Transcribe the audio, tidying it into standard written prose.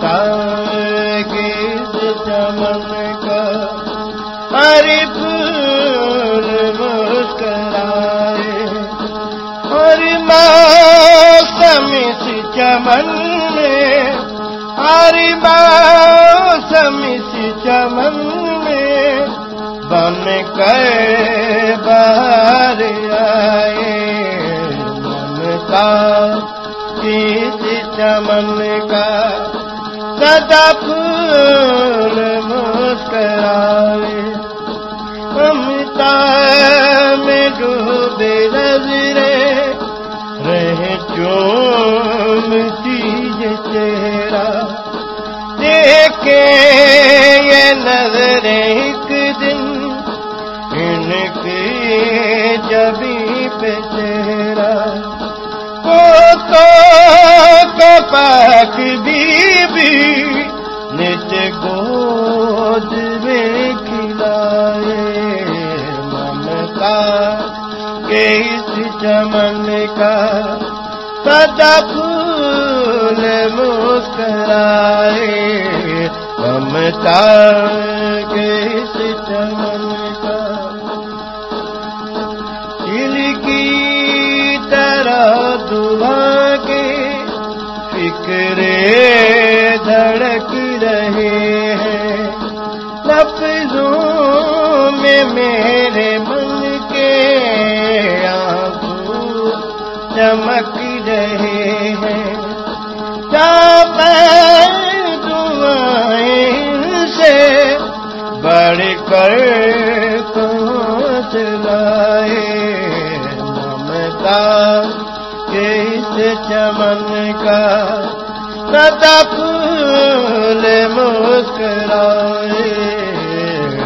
ममता के चमन का हरि फूल मुस्कुराए हरि मौसम इस चमन में हरि मौसम इस चमन में बन कर बाहर आए ममता इस चमन का सदा फूल मुस्कुराए ममता में डूबे नजरे रहे चूमती ये चेहरा देखे ये नजरे एक दिन इनकी जबी पे चेहरा पाक बीबी नित गोद में खिलाए ममता के इस चमन का सदा फूल मुस्कुराए ममता के इस चमन का दिल की तरह दुआ के फिक्रे धड़क रहे हैं लफ्जों में मेरे मन के आंसू चमक रहे हैं दुआएं से बढ़कर पहुँच लाए ममता के इस चमन का सदा फूल मुस्कुराए